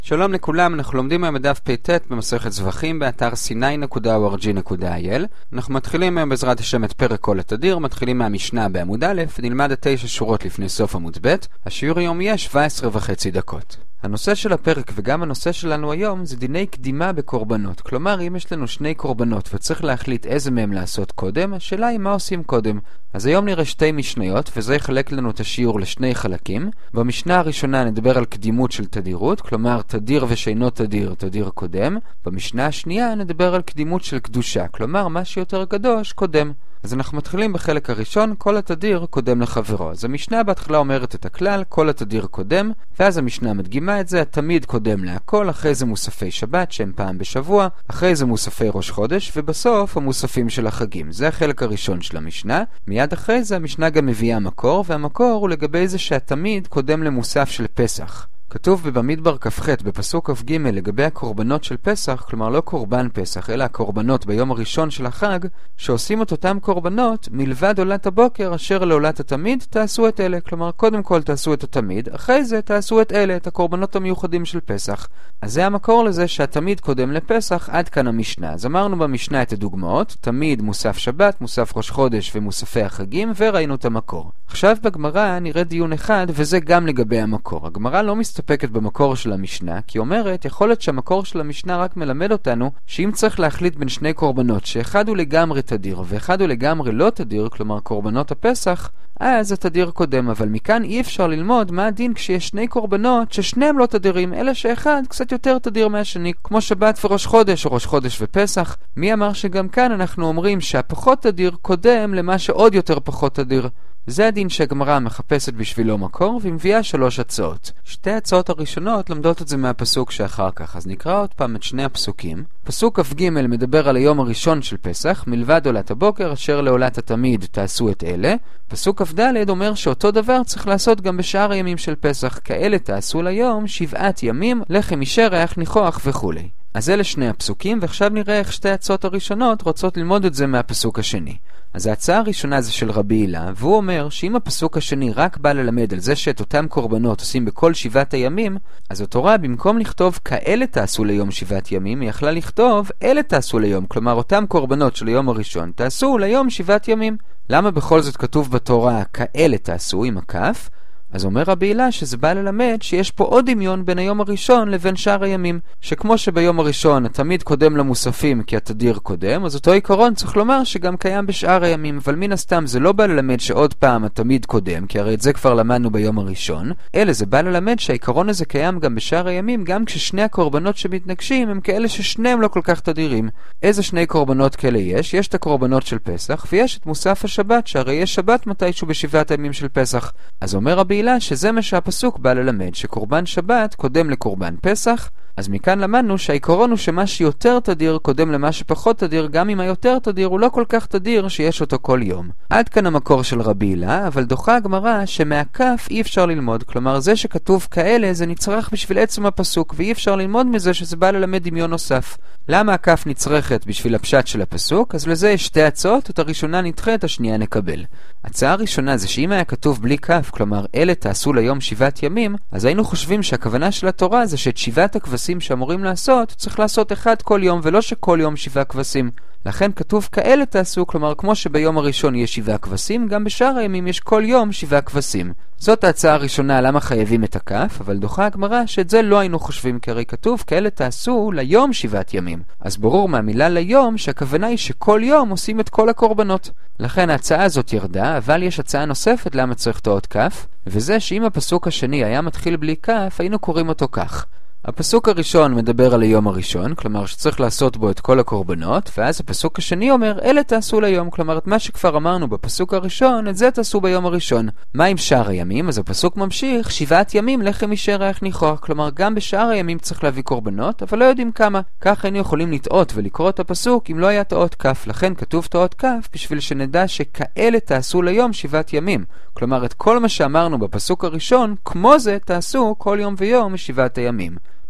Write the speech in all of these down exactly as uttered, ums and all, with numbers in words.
שלום לכולם, אנחנו לומדים היום בדף פ"ט במסכת זבחים באתר סיני נקודה או אר ג'י נקודה איי אל. אנחנו מתחילים היום בעזרת השם את פרק כל התדיר, מתחילים מהמשנה בעמוד א' ונלמד את תשע שורות לפני סוף עמוד ב'. השיעור היום יהיה שבע עשרה וחצי דקות. הנושא של הפרק וגם הנושא שלנו היום זה דיני קדימה בקורבנות. כלומר, אם יש לנו שני קורבנות וצריך להחליט איזה מהם לעשות קודם, השאלה היא מה עושים קודם. אז היום נראה שתי משניות, וזה יחלק לנו את השיעור לשני חלקים. במשנה הראשונה נדבר על קדימות של תדירות, כלומר תדיר ושאינו תדיר, תדיר קודם. במשנה השנייה נדבר על קדימות של קדושה, כלומר מה שיותר קדוש קודם. אז אנחנו מתחילים בחלק הראשון, כל התדיר קודם לחברו. אז המשנה בהתחלה אומרת את הכלל, כל התדיר קודם, ואז המשנה מדגימה את זה, התמיד קודם להכל, אחרי זה מוספי שבת שהם פעם בשבוע, אחרי זה מוספי ראש חודש, ובסוף המוספים של החגים. זה החלק הראשון של המשנה. מיד אחרי זה המשנה גם מביאה מקור, והמקור הוא לגבי זה שהתמיד קודם למוסף של פסח. כתוב בבמדבר כ"ח בפסוק כ"ג לגבי הקורבנות של פסח, כלומר לא קורבן פסח, אלא הקורבנות ביום הראשון של החג, שעושים את אותם קורבנות מלבד עולת הבוקר אשר לעולת התמיד תעשו את אלה. כלומר קודם כל תעשו את התמיד, אחרי זה תעשו את אלה, את הקורבנות המיוחדים של פסח. אז זה המקור לזה שהתמיד קודם לפסח. עד כאן המשנה. אז אמרנו במשנה את הדוגמאות, תמיד, מוסף שבת, מוסף ראש חודש ומוספי החגים, וראינו את המקור. עכשיו בגמרא נראה דיון אחד, וזה גם לגבי המקור. הגמרא לא מסתפקת במקור של המשנה, כי אומרת, יכול להיות שהמקור של המשנה רק מלמד אותנו שאם צריך להחליט בין שני קורבנות, שאחד הוא לגמרי תדיר ואחד הוא לגמרי לא תדיר, כלומר קורבנות הפסח, אז התדיר קודם. אבל מכאן אי אפשר ללמוד מה הדין כשיש שני קורבנות ששניהם לא תדירים, אלא שאחד קצת יותר תדיר מהשני, כמו שבת וראש חודש או ראש חודש ופסח. מי אמר שגם כאן אנחנו אומרים שהפחות תדיר קודם למה שעוד יותר פחות תדיר? זה הדין שהגמרא מחפשת בשבילו מקור, ומביאה שלוש הצעות. שתי הצעות הראשונות למדות את זה מהפסוק שאחר כך, אז נקרא עוד פעם את שני הפסוקים. פסוק כ"ג מדבר על היום הראשון של פסח, מלבד עולת הבוקר אשר לעולת התמיד תעשו את אלה. פסוק כ"ד אומר שאותו דבר צריך לעשות גם בשאר הימים של פסח, כאלה תעשו ליום שבעת ימים, לחם ישר, ריח ניחוח וכו'. אז אלה שני הפסוקים, ועכשיו נראה איך שתי הצעות הראשונות רוצות ללמוד את זה מהפסוק השני. אז ההצעה הראשונה זה של רבי הילה, והוא אומר שאם הפסוק השני רק בא ללמד על זה שאת אותם קורבנות עושים בכל שבעת הימים, אז התורה במקום לכתוב כאלה תעשו ליום שבעת ימים, היא יכלה לכתוב אלה תעשו ליום, כלומר אותם קורבנות של היום הראשון תעשו ליום שבעת ימים. למה בכל זאת כתוב בתורה כאלה תעשו עם הכף? אז אומר רבי הילה שזה בא ללמד שיש פה עוד דמיון בין היום הראשון לבין שאר הימים, שכמו שביום הראשון התמיד קודם למוספים כי התדיר קודם, אז אותו עיקרון צריך לומר שגם קיים בשאר הימים. אבל מן הסתם זה לא בא ללמד שעוד פעם התמיד קודם, כי הרי את זה כבר למדנו ביום הראשון, אלא זה בא ללמד שהעיקרון הזה קיים גם בשאר הימים, גם כששני הקורבנות שמתנגשים הם כאלה ששניהם לא כל כך תדירים. איזה שני קורבנות כאלה יש? יש את הקורבנות של פסח ויש את מוסף השבת, שהרי יש שבת מתישהו בשבעת הימים של פסח. אז אומר רבי שזה מה שהפסוק בא ללמד, שקורבן שבת קודם לקורבן פסח. אז מכאן למדנו שהעיקרון הוא שמה שיותר תדיר קודם למה שפחות תדיר, גם אם היותר תדיר הוא לא כל כך תדיר שיש אותו כל יום. עד כאן המקור של רבי הילה, אבל דוחה הגמרא שמהכף אי אפשר ללמוד. כלומר זה שכתוב כאלה זה נצרך בשביל עצם הפסוק, ואי אפשר ללמוד מזה שזה בא ללמד דמיון נוסף. למה הכף נצרכת בשביל הפשט של הפסוק? אז לזה יש שתי הצעות, את הראשונה נדחה, את השנייה נקבל. הצעה הראשונה זה שאם היה כתוב בלי כף, כלומר אלה תעשו ליום שבעת ימים, אז היינו חושבים שהכוונה של התורה זה שאת שבעת הכבשים שאמורים לעשות צריך לעשות אחד כל יום, ולא שכל יום שבעה כבשים. לכן כתוב כאלה תעשו, כלומר כמו שביום הראשון יש שבעה כבשים, גם בשאר הימים יש כל יום שבעה כבשים. זאת ההצעה הראשונה למה חייבים את הכף, אבל דוחה הגמרא שאת זה לא היינו חושבים, כי הרי כתוב כאלה תעשו ליום שבעת ימים. אז ברור מהמילה ליום שהכוונה היא שכל יום עושים את כל הקורבנות. לכן ההצעה הזאת ירדה, אבל יש הצעה נוספת למה צריך את האות כף, וזה שאם הפסוק השני היה מתחיל בלי כף, היינו קוראים אותו כך. הפסוק הראשון מדבר על היום הראשון, כלומר שצריך לעשות בו את כל הקורבנות, ואז הפסוק השני אומר, אלה תעשו ליום, כלומר את מה שכבר אמרנו בפסוק הראשון, את זה תעשו ביום הראשון. מה עם שאר הימים? אז הפסוק ממשיך, שבעת ימים לחם ישר ריח ניחוח, כלומר גם בשאר הימים צריך להביא קורבנות, אבל לא יודעים כמה. כך היינו יכולים לטעות ולקרוא את הפסוק אם לא היה תאות כף, לכן כתוב תאות כף בשביל שנדע שכאלה תעשו ליום שבעת ימים. כלומר את כל מה שאמרנו בפסוק הראשון, כמו זה תעשו כל יום ויום משבעת הימים.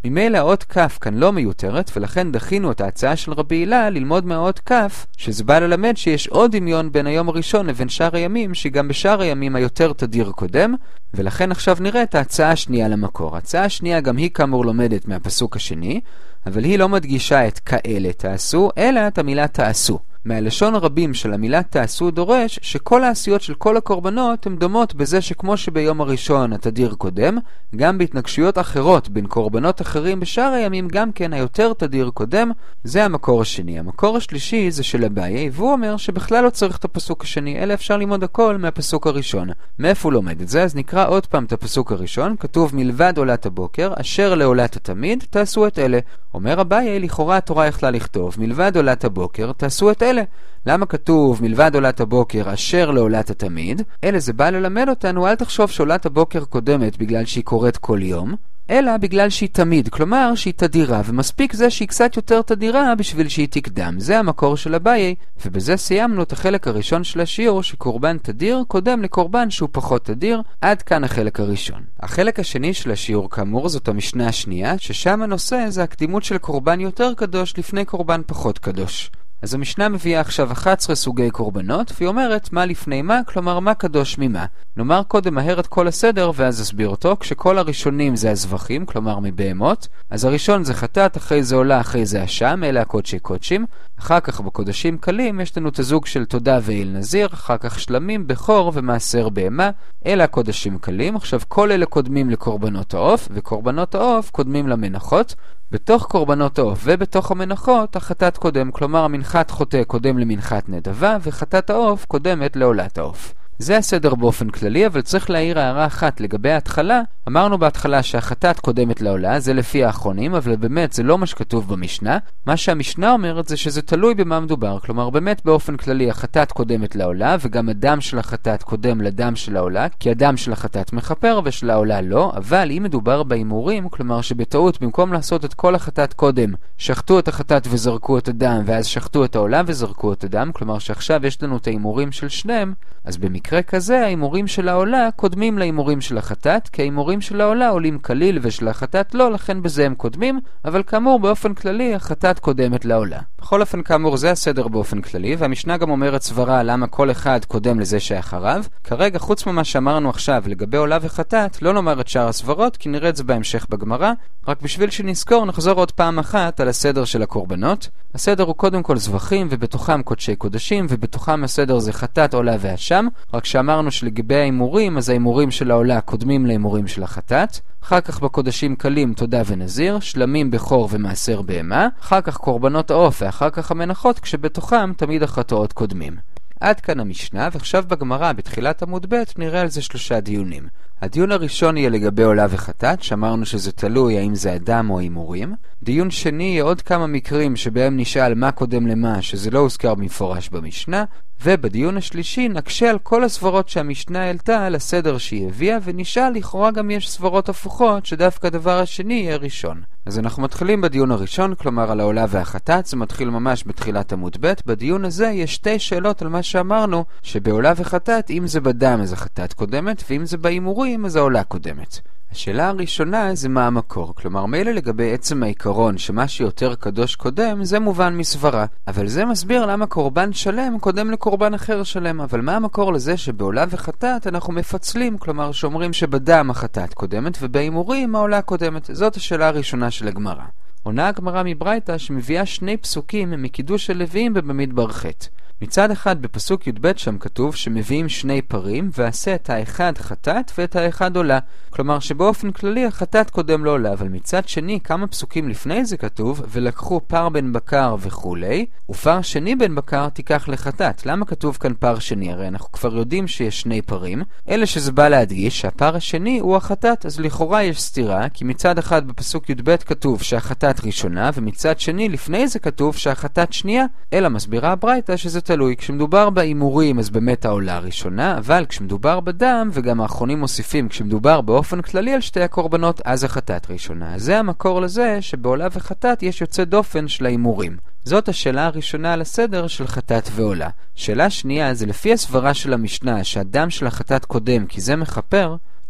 ממילא האות כף כאן לא מיותרת, ולכן דחינו את ההצעה של רבי הילה ללמוד מהאות כף, שזה בא ללמד שיש עוד דמיון בין היום הראשון לבין שאר הימים, שגם בשאר הימים היותר תדיר קודם, ולכן עכשיו נראה את ההצעה השנייה למקור. ההצעה השנייה גם היא כאמור לומדת מהפסוק השני, אבל היא לא מדגישה את כאלה תעשו, אלא את המילה תעשו. מהלשון הרבים של המילה תעשו דורש שכל העשיות של כל הקורבנות הן דומות בזה שכמו שביום הראשון התדיר קודם, גם בהתנגשויות אחרות בין קורבנות אחרים בשאר הימים גם כן היותר תדיר קודם. זה המקור השני. המקור השלישי זה של אביי, והוא אומר שבכלל לא צריך את הפסוק השני, אלא אפשר ללמוד הכל מהפסוק הראשון. מאיפה הוא לומד את זה? אז נקרא עוד פעם את הפסוק הראשון. כתוב מלבד עולת הבוקר, אשר לעולת התמיד, תעשו את אלה. אומר אביי, לכאורה התורה יכלה לכתוב מלבד עולת הבוקר, תעשו את אלה. למה כתוב מלבד עולת הבוקר אשר לעולת התמיד? אלה זה בא ללמד אותנו, אל תחשוב שעולת הבוקר קודמת בגלל שהיא קורית כל יום, אלא בגלל שהיא תמיד, כלומר שהיא תדירה, ומספיק זה שהיא קצת יותר תדירה בשביל שהיא תקדם. זה המקור של אביי, ובזה סיימנו את החלק הראשון של השיעור, שקורבן תדיר קודם לקורבן שהוא פחות תדיר. עד כאן החלק הראשון. החלק השני של השיעור כאמור זאת המשנה השנייה, ששם הנושא זה הקדימות של קורבן יותר קדוש לפני קורבן פחות קדוש. אז המשנה מביאה עכשיו אחת עשרה סוגי קורבנות, והיא אומרת מה לפני מה, כלומר מה קדוש ממה. נאמר קודם מהר את כל הסדר ואז אסביר אותו. כשכל הראשונים זה הזבחים, כלומר מבהמות, אז הראשון זה חטאת, אחרי זה עולה, אחרי זה אשם, אלה הקודשי קודשים. אחר כך בקודשים קלים יש לנו את הזוג של תודה ואל נזיר, אחר כך שלמים, בכור ומעשר בהמה, אלה הקודשים קלים. עכשיו כל אלה קודמים לקורבנות העוף, וקורבנות העוף קודמים למנחות. בתוך קורבנות העוף ובתוך המנחות החטאת קודם, כלומר המנחת חוטא קודם למנחת נדבה, וחטאת העוף קודמת לעולת העוף. זה הסדר באופן כללי, אבל צריך להעיר הערה אחת לגבי ההתחלה. אמרנו בהתחלה שהחטאת קודמת לעולה, זה לפי האחרונים, אבל באמת זה לא מה שכתוב במשנה. מה שהמשנה אומרת זה שזה תלוי במה מדובר, כלומר באמת באופן כללי החטאת קודמת לעולה, וגם הדם של החטאת קודם לדם של העולה, כי הדם של החטאת מחפר ושל העולה לא. אבל אם מדובר באימורים, כלומר שבטעות במקום לעשות את כל החטאת קודם, שחטו את החטאת וזרקו את הדם, ואז שחטו את העולה וזרקו את הדם, כלומר שעכשיו יש לנו את האימורים של שניהם, אז במקרה כזה האימורים של העולה קודמים לאימורים של החטאת, כי האימורים של העולה עולים כליל ושל החטאת לא, לכן בזה הם קודמים, אבל כאמור באופן כללי החטאת קודמת לעולה. בכל אופן כאמור זה הסדר באופן כללי, והמשנה גם אומרת סברה למה כל אחד קודם לזה שאחריו. כרגע חוץ ממה שאמרנו עכשיו לגבי עולה וחטאת, לא נאמר את שאר הסברות, כי נראה את זה בהמשך בגמרא. רק בשביל שנזכור נחזור עוד פעם אחת על הסדר של הקורבנות. הסדר הוא קודם כל זבחים ובתוכם קודשי קודשים, ובתוכם הסדר זה חטאת, עולה ואשם. רק שאמרנו שלגבי האימורים, אז האימורים של העולה קודמים לאימורים של החטאת. אחר כך בקודשים קלים תודה ונזיר, שלמים בכור ומעשר בהמה, אחר כך קורבנות העוף ואחר כך המנחות, כשבתוכם תמיד החטאות קודמים. עד כאן המשנה, ועכשיו בגמרא בתחילת עמוד ב' נראה על זה שלושה דיונים. הדיון הראשון יהיה לגבי עולה וחטאת, שאמרנו שזה תלוי האם זה אדם או אימורים. דיון שני יהיה עוד כמה מקרים שבהם נשאל מה קודם למה, שזה לא הוזכר במפורש במשנה. ובדיון השלישי נקשה על כל הסברות שהמשנה העלתה על הסדר שהיא הביאה, ונשאל לכאורה גם יש סברות הפוכות שדווקא הדבר השני יהיה ראשון. אז אנחנו מתחילים בדיון הראשון, כלומר על העולה והחטאת, זה מתחיל ממש בתחילת עמוד ב'. בדיון הזה יש שתי שאלות על מה שאמרנו, שבעולה וחטאת אם זה בדם אז החטאת קודמת, ואם זה באימורים אז העולה קודמת. השאלה הראשונה זה מה המקור, כלומר מילא לגבי עצם העיקרון שמה שיותר קדוש קודם זה מובן מסברה, אבל זה מסביר למה קורבן שלם קודם לקורבן אחר שלם. אבל מה המקור לזה שבעולה וחטאת אנחנו מפצלים, כלומר שאומרים שבדם החטאת קודמת ובאימורים העולה קודמת? זאת השאלה הראשונה של הגמרא. עונה הגמרא מברייתא שמביאה שני פסוקים מקידוש הלוויים במדבר ח'. מצד אחד בפסוק י' ב' שם כתוב שמביאים שני פרים ועשה את האחד חטאת ואת האחד עולה, כלומר שבאופן כללי החטאת קודם לא עולה. אבל מצד שני כמה פסוקים לפני זה כתוב ולקחו פר בן בקר וכולי, ופר שני בן בקר תיקח לחטאת. למה כתוב כאן פר שני? הרי אנחנו כבר יודעים שיש שני פרים, אלא שזה בא להדגיש שהפר השני הוא החטאת. אז לכאורה יש סתירה, כי מצד אחד בפסוק י' ב' כתוב שהחטאת ראשונה, ומצד שני לפני זה כתוב שהחטאת שנייה. אלא מסבירה הברייתא שזה תלוי. כשמדובר באימורים אז באמת העולה הראשונה, אבל כשמדובר בדם, וגם האחרונים מוסיפים כשמדובר באופן כללי על שתי הקורבנות, אז החטאת ראשונה. זה המקור לזה שבעולה וחטאת יש יוצא דופן של האימורים. זאת השאלה הראשונה על הסדר של חטאת ועולה. שאלה שנייה זה לפי הסברה של המשנה שהדם של החטאת קודם כי זה מחפר,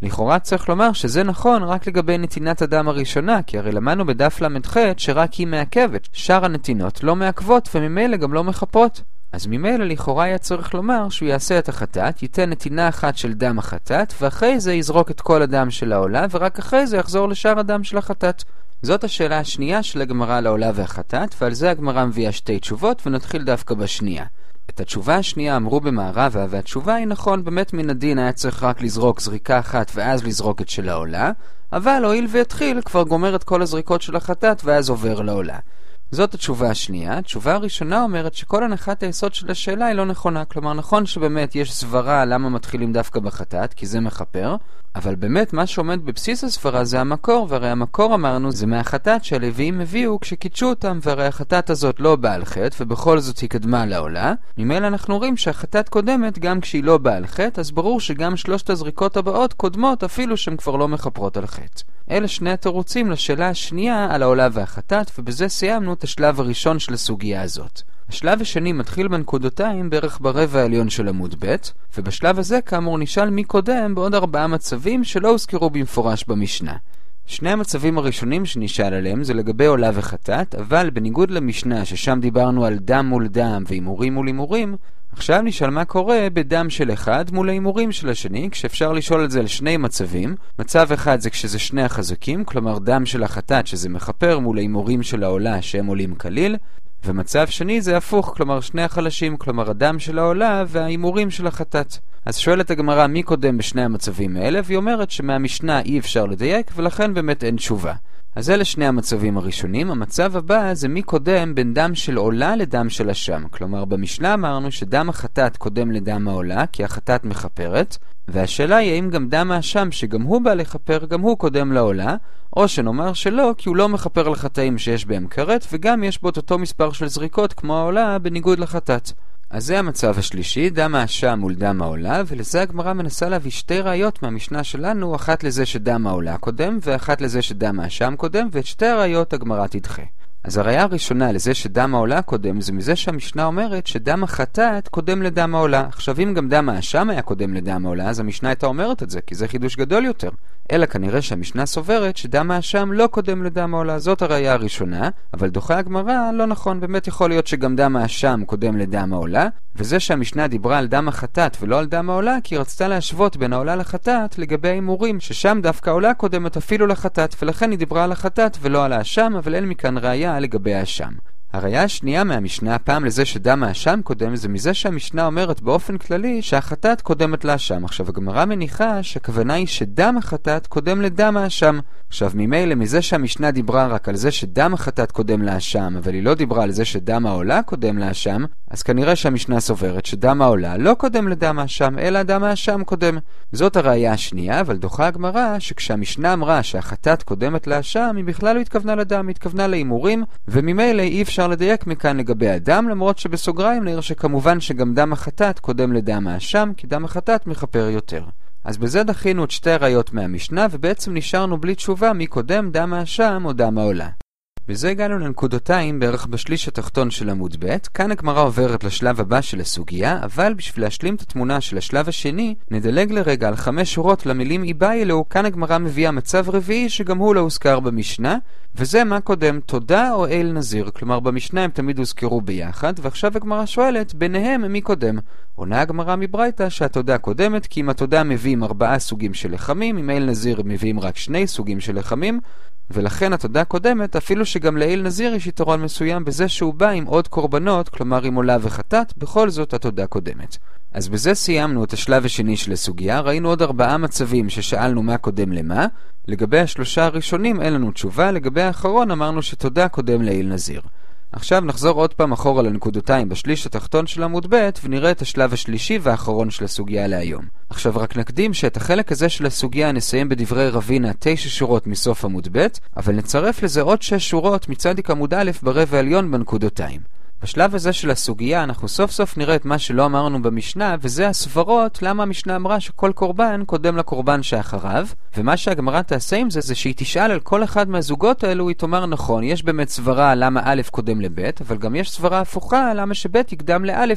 לכאורה צריך לומר שזה נכון רק לגבי נתינת הדם הראשונה, כי הרי למדנו בדף למ"ח שרק היא מעכבת, שאר הנתינות לא מעכבות וממילא גם לא מחפות. אז ממילא לכאורה היה צריך לומר שהוא יעשה את החטאת, ייתן נתינה אחת של דם החטאת, ואחרי זה יזרוק את כל הדם של העולה, ורק אחרי זה יחזור לשאר הדם של החטאת. זאת השאלה השנייה של הגמרא על העולה והחטאת, ועל זה הגמרא מביאה שתי תשובות, ונתחיל דווקא בשנייה. את התשובה השנייה אמרו במערבה, והתשובה היא נכון, באמת מן הדין היה צריך רק לזרוק זריקה אחת ואז לזרוק את של העולה, אבל הואיל והתחיל כבר גומר את כל הזריקות של החטאת ואז עובר לעולה. זאת התשובה השנייה. התשובה הראשונה אומרת שכל הנחת היסוד של השאלה היא לא נכונה. כלומר, נכון שבאמת יש סברה למה מתחילים דווקא בחטאת, כי זה מחפר, אבל באמת מה שעומד בבסיס הסברה זה המקור, והרי המקור אמרנו זה מהחטאת שהלוויים הביאו כשקידשו אותם, והרי החטאת הזאת לא באה על חטא, ובכל זאת היא קדמה לעולה. ממילא אנחנו רואים שהחטאת קודמת גם כשהיא לא באה על חטא, אז ברור שגם שלושת הזריקות הבאות קודמות אפילו שהן כבר לא מחפרות על חטא. אלה שני התירוצים לשאלה השנייה על העולה והחטאת, ובזה סיימנו את השלב הראשון של הסוגיה הזאת. השלב השני מתחיל בנקודותיים בערך ברבע העליון של עמוד ב', ובשלב הזה כאמור נשאל מי קודם בעוד ארבעה מצבים שלא הוזכרו במפורש במשנה. שני המצבים הראשונים שנשאל עליהם זה לגבי עולה וחטאת, אבל בניגוד למשנה ששם דיברנו על דם מול דם ואימורים מול אימורים, עכשיו נשאל מה קורה בדם של אחד מול האימורים של השני, כשאפשר לשאול את זה על שני מצבים. מצב אחד זה כשזה שני החזקים, כלומר דם של החטאת שזה מחפר מול האימורים של העולה שהם עולים כליל, ומצב שני זה הפוך, כלומר שני החלשים, כלומר הדם של העולה והאימורים של החטאת. אז שואלת הגמרא מי קודם בשני המצבים האלה, והיא אומרת שמהמשנה אי אפשר לדייק ולכן באמת אין תשובה. אז אלה שני המצבים הראשונים. המצב הבא זה מי קודם בין דם של עולה לדם של אשם. כלומר במשנה אמרנו שדם החטאת קודם לדם העולה כי החטאת מחפרת, והשאלה היא האם גם דם האשם שגם הוא בא לחפר גם הוא קודם לעולה, או שנאמר שלא כי הוא לא מחפר על חטאים שיש בהם כרת וגם יש בו את אותו מספר של זריקות כמו העולה בניגוד לחטאת. אז זה המצב השלישי, דם האשם מול דם העולה, ולזה הגמרא מנסה להביא שתי ראיות מהמשנה שלנו, אחת לזה שדם העולה קודם ואחת לזה שדם האשם קודם, ואת שתי הראיות הגמרא תדחה. אז הראיה הראשונה לזה שדם העולה קודם זה מזה שהמשנה אומרת שדם החטאת קודם לדם העולה. עכשיו אם גם דם האשם היה קודם לדם העולה אז המשנה הייתה אומרת את זה, כי זה חידוש גדול יותר. אלא כנראה שהמשנה סוברת שדם האשם לא קודם לדם העולה. זאת הראיה הראשונה, אבל דוחה הגמרא לא נכון, באמת יכול להיות שגם דם האשם קודם לדם העולה, וזה שהמשנה דיברה על דם החטאת ולא על דם העולה כי רצתה להשוות בין העולה לחטאת לגבי האימורים, ששם דווקא העולה קודמת אפילו לחטאת, ולכן היא דיברה על החטאת ולא על האשם, אבל אין מכאן ראיה לגבי האשם. הראיה השנייה מהמשנה, פעם לזה שדם האשם קודם, זה מזה שהמשנה אומרת באופן כללי שהחטאת קודמת לאשם. עכשיו הגמרא מניחה שהכוונה היא שדם החטאת קודם לדם האשם. עכשיו ממילא מזה שהמשנה דיברה רק על זה שדם החטאת קודם לאשם, אבל היא לא דיברה על זה שדם העולה קודם לאשם, אז כנראה שהמשנה סוברת שדם העולה לא קודם לדם האשם, אלא דם האשם קודם. זאת הראיה השנייה, אבל דוחה הגמרא שכשהמשנה אמרה שהחטאת קודמת לאשם, היא בכלל לא התכוונה לדם, היא התכוונה לאימורים, וממילא אי אפשר לדייק מכאן לגבי הדם, למרות שבסוגריים נראה שכמובן שגם דם החטאת קודם לדם האשם, כי דם החטאת מחפר יותר. אז בזה דחינו את שתי הראיות מהמשנה, ובעצם נשארנו בלי תשובה מי קודם דם האשם או דם העולה. בזה הגענו לנקודותיים בערך בשליש התחתון של עמוד ב'. כאן הגמרא עוברת לשלב הבא של הסוגיה, אבל בשביל להשלים את התמונה של השלב השני, נדלג לרגע על חמש שורות למילים איבאי אלוהו. כאן הגמרא מביאה מצב רביעי שגם הוא לא הוזכר במשנה, וזה מה קודם, תודה או אל נזיר. כלומר במשנה הם תמיד הוזכרו ביחד, ועכשיו הגמרא שואלת ביניהם מי קודם. עונה הגמרא מברייתא שהתודה קודמת, כי אם התודה מביאים ארבעה סוגים של לחמים, אם אל נזיר מביאים רק שני סוגים של לחמים, ולכן התודה קודמת, אפילו שגם לאל נזיר יש יתרון מסוים בזה שהוא בא עם עוד קורבנות, כלומר עם עולה וחטאת, בכל זאת התודה קודמת. אז בזה סיימנו את השלב השני של הסוגיה, ראינו עוד ארבעה מצבים ששאלנו מה קודם למה. לגבי השלושה הראשונים אין לנו תשובה, לגבי האחרון אמרנו שתודה קודם לאל נזיר. עכשיו נחזור עוד פעם אחורה לנקודותיים בשליש התחתון של עמוד ב' ונראה את השלב השלישי והאחרון של הסוגיה להיום. עכשיו רק נקדים שאת החלק הזה של הסוגיה נסיים בדברי רבינה תשע שורות מסוף עמוד ב', אבל נצרף לזה עוד שש שורות מצדיק עמוד א' ברבע העליון בנקודותיים. בשלב הזה של הסוגיה אנחנו סוף סוף נראה את מה שלא אמרנו במשנה, וזה הסברות למה המשנה אמרה שכל קורבן קודם לקורבן שאחריו, ומה שהגמרא תעשה עם זה זה שהיא תשאל על כל אחד מהזוגות האלו, היא תאמר נכון, יש באמת סברה למה א' קודם לב', אבל גם יש סברה הפוכה למה שב' יקדם לא',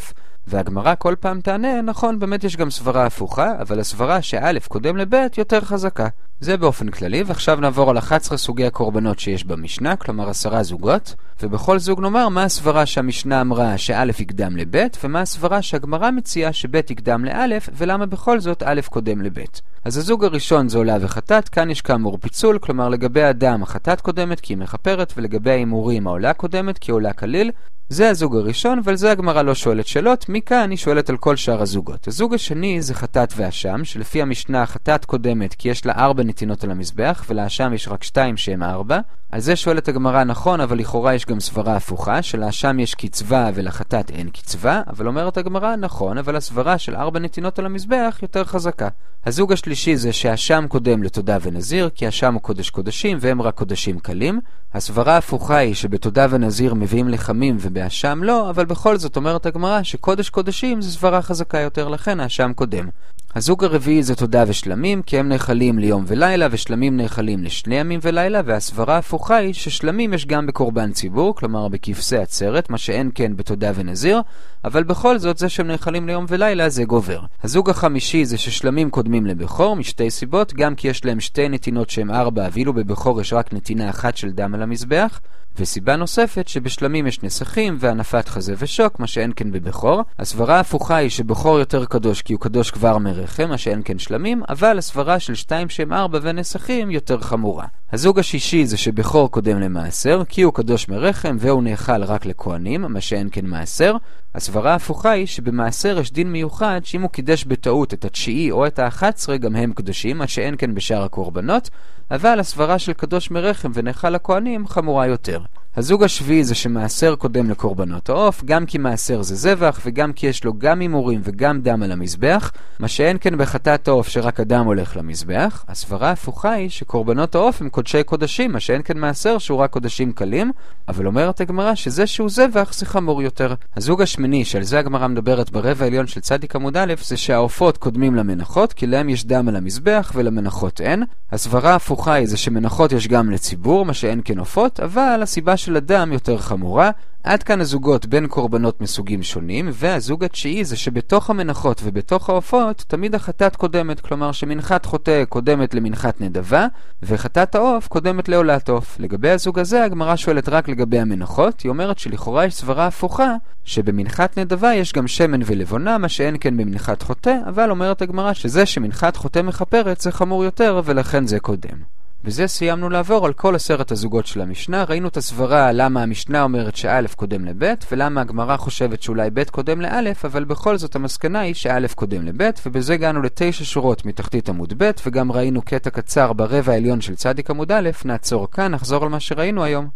והגמרא כל פעם תענה, נכון, באמת יש גם סברה הפוכה, אבל הסברה שא' קודם לב' יותר חזקה. זה באופן כללי, ועכשיו נעבור על אחת עשרה סוגי הקורבנות שיש במשנה, כלומר עשרה זוגות, ובכל זוג נאמר מה הסברה שהמשנה אמרה שא' יקדם לב', ומה הסברה שהגמרא מציעה שב' יקדם לא', ולמה בכל זאת א' קודם לב'. אז הזוג הראשון זה עולה וחטאת, כאן יש כאמור פיצול, כלומר לגבי האדם החטאת קודמת כי היא מחפרת, ולגבי האימורים העולה קודמת כי עולה כליל. זה הזוג הראשון, ועל זה הגמרא לא שואלת שאלות, מכאן היא שואלת על כל שאר הזוגות. הזוג השני זה חטאת ואשם, שלפי המשנה חטאת קודמת כי יש לה ארבע נתינות על המזבח, ולאשם יש רק שתיים שהם ארבע. על זה שואלת הגמרא נכון, אבל לכאורה יש גם סברה הפוכה, שלאשם יש קצבה ולחטאת אין קצבה, אבל אומרת הגמרא נכון, אבל הסברה של ארבע נתינות על המזבח יותר חזקה. הזוג השלישי זה שהאשם קודם לתודה ונזיר, כי האשם הוא קודש קודשים והם רק קודשים קלים. הסברה הפוכה היא שבתודה ונזיר מביאים לחמים ובאשם לא, אבל בכל זאת אומרת הגמרא שקודש קודשים זה סברה חזקה יותר, לכן האשם קודם. הזוג הרביעי זה תודה ושלמים, כי הם נאכלים ליום ולילה, ושלמים נאכלים לשני ימים ולילה, והסברה הפוכה היא ששלמים יש גם בקורבן ציבור, כלומר בכבשי עצרת, מה שאין כן בתודה ונזיר, אבל בכל זאת זה שהם נאכלים ליום ולילה זה גובר. הזוג החמישי זה ששלמים קודמים לבכור, משתי סיבות, גם כי יש להם שתי נתינות שהם ארבע, ואילו בבכור יש רק נתינה אחת של דם על המזבח, וסיבה נוספת שבשלמים יש נסכים והנפת חזה ושוק, מה שאין כן בבכור. הסברה ההפוכה היא שבכור יותר קדוש כי הוא קדוש כבר מרחם, מה שאין כן שלמים, אבל הסברה של שתיים שהם ארבע ונסכים יותר חמורה. הזוג השישי זה שבכור קודם למעשר, כי הוא קדוש מרחם והוא נאכל רק לכהנים, מה שאין כן מעשר. הסברה ההפוכה היא שבמעשר יש דין מיוחד שאם הוא קידש בטעות את התשיעי או את האחת עשרה גם הם קדושים, מה שאין כן בשאר הקורבנות, אבל הסברה של קדוש מרחם ונאכל לכהנים חמורה יותר. הזוג השביעי זה שמעשר קודם לקורבנות העוף, גם כי מעשר זה זבח וגם כי יש לו גם אימורים וגם דם על המזבח, מה שאין כן בחטאת העוף שרק הדם הולך למזבח. הסברה ההפוכה היא שקורבנות העוף הם קודשי קודשים, מה שאין כן מעשר שהוא רק קודשים קלים, אבל אומרת הגמרא שזה שהוא זבח זה חמור יותר. הזוג השמיני שעל זה הגמרא מדברת ברבע העליון של צדיק עמוד א' זה שהעופות קודמים למנחות, כי להם יש דם על המזבח ולמנחות אין. הסברה ההפוכה היא זה שמנחות יש גם לציבור, מה שאין כן עופות, אבל הסיבה של הדם יותר חמורה. עד כאן הזוגות בין קורבנות מסוגים שונים, והזוג התשיעי זה שבתוך המנחות ובתוך העופות תמיד החטאת קודמת, כלומר שמנחת חוטא קודמת למנחת נדבה, וחטאת העוף קודמת לעולת עוף. לגבי הזוג הזה הגמרא שואלת רק לגבי המנחות, היא אומרת שלכאורה יש סברה הפוכה, שבמנחת נדבה יש גם שמן ולבונה, מה שאין כן במנחת חוטא, אבל אומרת הגמרא שזה שמנחת חוטא מחפרת זה חמור יותר, ולכן זה קודם. בזה סיימנו לעבור על כל עשרת הזוגות של המשנה. ראינו את הסברה למה המשנה אומרת שא' קודם לב' ולמה הגמרא חושבת שאולי ב' קודם לא', אבל בכל זאת המסקנה היא שא' קודם לב', ובזה הגענו לתשע שורות מתחתית עמוד ב', וגם ראינו קטע קצר ברבע העליון של צדיק עמוד א'. נעצור כאן, נחזור על מה שראינו היום.